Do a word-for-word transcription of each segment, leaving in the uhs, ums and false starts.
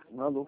Alô?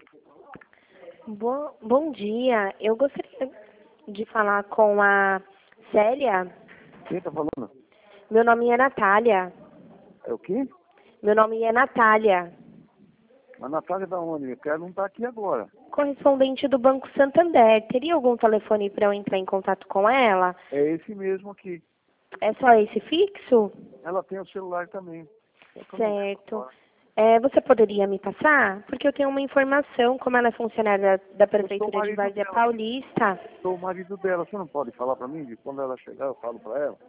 Bom, bom dia. Eu gostaria de falar com a Célia. Quem tá falando? Meu nome é Natália. É o quê? Meu nome é Natália, A Natália da onde? Eu quero não tá aqui agora. correspondente do Banco Santander. Teria algum telefone para eu entrar em contato com ela? É esse mesmo aqui. É só esse fixo? Ela tem o celular também. Só que eu não lembro Certo. agora. É, você poderia me passar? Porque eu tenho uma informação, como ela é funcionária da, da Eu sou o Prefeitura de marido Várzea dela. Paulista. Sou o marido dela. Você não pode falar pra mim? De quando ela chegar, eu falo pra ela.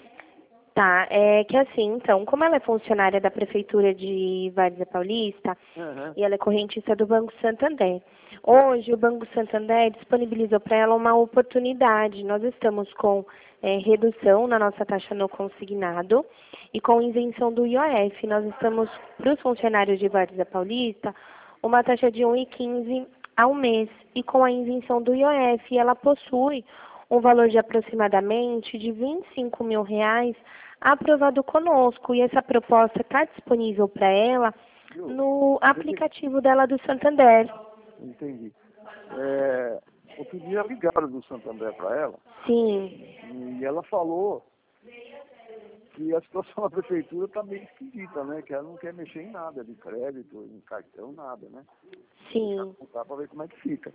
Tá, é que assim, então, como ela é funcionária da Prefeitura de Várzea Paulista, Aham. e ela é correntista do Banco Santander. Hoje, o Banco Santander disponibilizou para ela uma oportunidade. Nós estamos com é, redução na nossa taxa no consignado e com isenção do I O F. Nós estamos, para os funcionários de Várzea Paulista, uma taxa de um real e quinze centavos ao mês. E com a isenção do I O F, ela possui um valor de aproximadamente de vinte e cinco mil reais aprovado conosco. E essa proposta está disponível para ela Viu? no aplicativo dela do Santander. Entendi. É, outro dia ligaram do Santander pra ela Sim, e ela falou que a situação da prefeitura tá meio esquisita, né? Que ela não quer mexer em nada, de crédito, em cartão, nada, né? Deixa sim. eu contar pra ver como é que fica.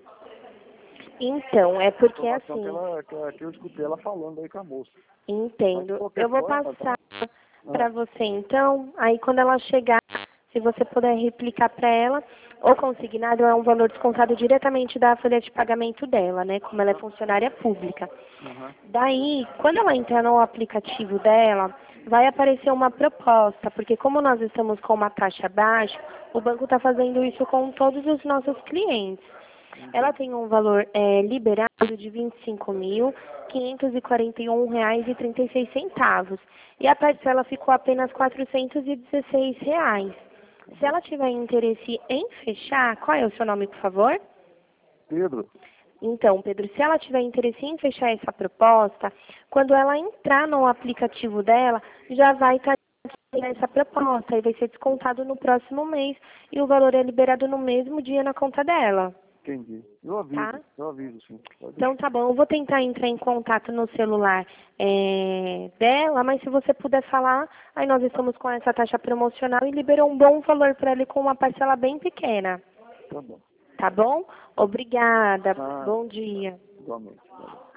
Então, é porque Informação que, assim, ela, que, ela- que eu escutei ela falando aí com a moça. Mas de entendo. qualquer Eu vou forma, tá? passar Ah, para você então, aí quando ela chegar, se você puder replicar para ela, o consignado é um valor descontado diretamente da folha de pagamento dela, né? Como ela é funcionária pública. aham, Daí, quando ela entrar no aplicativo dela, vai aparecer uma proposta, porque como nós estamos com uma taxa baixa, o banco está fazendo isso com todos os nossos clientes. Ela tem um valor é, liberado de vinte e cinco mil, quinhentos e quarenta e um reais e trinta e seis centavos. E a parcela ficou apenas quatrocentos e dezesseis reais. tá Se bom. ela tiver interesse em fechar, qual é o seu nome, por favor? Pedro, Então, Pedro, se ela tiver interesse em fechar essa proposta, quando ela entrar no aplicativo dela, já vai estar essa proposta e vai ser descontado no próximo mês e o valor é liberado no mesmo dia na conta dela, entendi. Eu aviso, tá? eu aviso sim. Pode Então deixar. tá bom, eu vou tentar entrar em contato no celular é, dela, mas se você puder falar, aí nós estamos com essa taxa promocional e liberou um bom valor para ele com uma parcela bem pequena, Tá bom. tá bom? Obrigada, Ah, bom dia. igualmente. Valeu.